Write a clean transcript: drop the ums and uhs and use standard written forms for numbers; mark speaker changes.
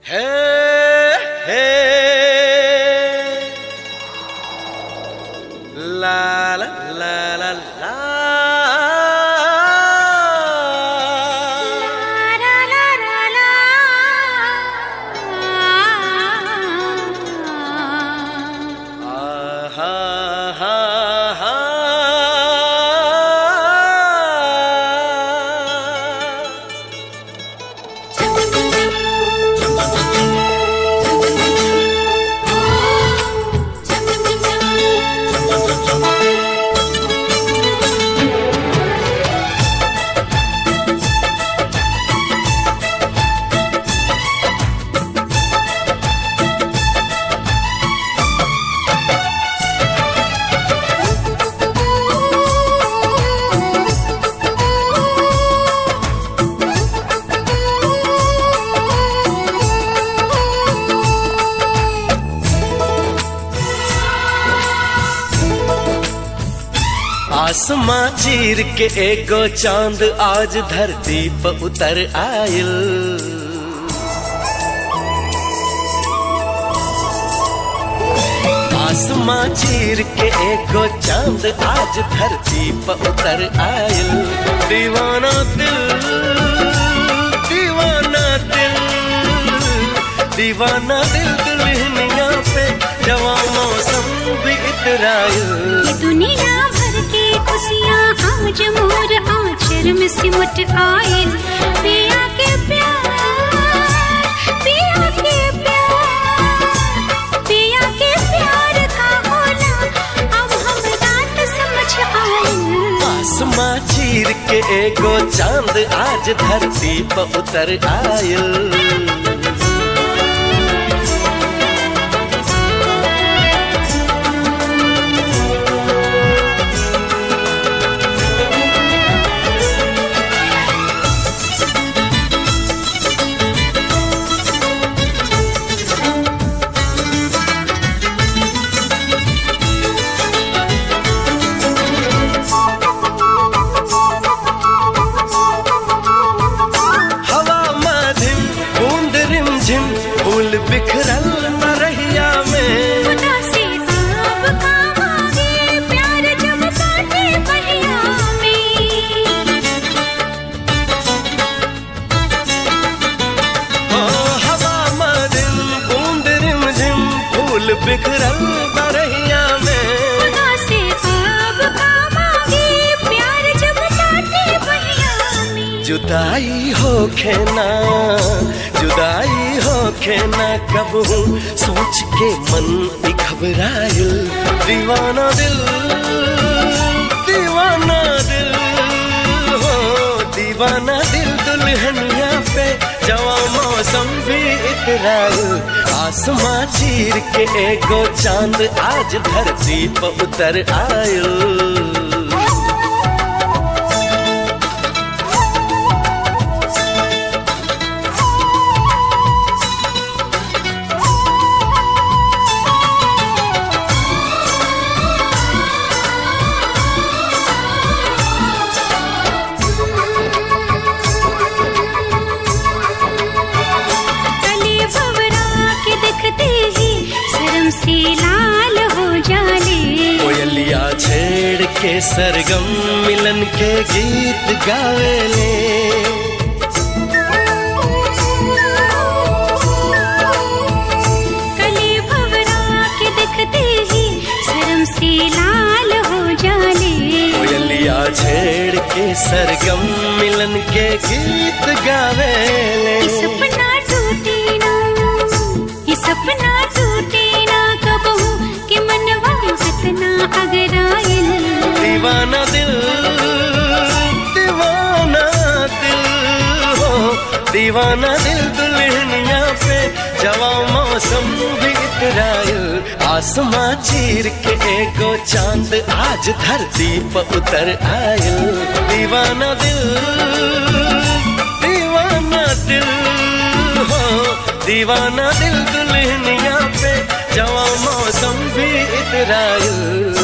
Speaker 1: है, है ला ला ला ला ला आसमां चीर के एगो चांद आज धरती पर उतर आयल। आसमां चीर के एगो चांद आज धरती पर उतर आयल। दीवाना दिल, दीवाना दिल, दीवाना दिल दुल्हनिया पे जवां मौसम भी इतरायल।
Speaker 2: ये दुनिया भर के खुशियाँ आज मोर आंचल में सिमट आए। पिया के प्यार, पिया के प्यार, पिया के प्यार का होना अब हम रात समझ आए।
Speaker 1: आसमां चीर के एगो चांद आज धरती पर उतर आयल। फूल बिखरल मरहिया में
Speaker 2: खुदा से आप काम आगे प्यार जब बाटे पहिया में।
Speaker 1: ओ हवा मदिम बूंद रिमझिम फूल बिखरल मरहिया में।
Speaker 2: खुदा से आप काम आगे प्यार जब बाटे पहिया में।
Speaker 1: जुदाई होखे ना, जुदाई होखे ना कबहू सोच के मन भी घबरायल। दीवाना दिल, दीवाना दिल, हो दीवाना दिल दुल्हनिया पे जवां मौसम भी इतरायल। आसमां चीर के एगो चांद आज धरती पर उतर आयल।
Speaker 2: से लाल हो जाले
Speaker 1: कोयलिया छेड़ के सरगम मिलन के गीत गावेले।
Speaker 2: कली भवरा के देखते ही शर्म से लाल हो जाले।
Speaker 1: कोयलिया छेड़ के सरगम मिलन के गीत गावेले।
Speaker 2: ये सपना टूटे ना, ये सपना टूटे ना कबहू कि मनवा कितना अगरायल।
Speaker 1: दीवाना दिल, दीवाना दिल, हो दीवाना दिल दुल्हनिया पे जवां मौसम भी इतरायल। आसमां चीर के एगो चांद आज धरती पर उतर आयल। दीवाना दिल, दीवाना दिल, हो दीवाना दिल दुल्हनिया पे जवां मौसम भी इतरायल।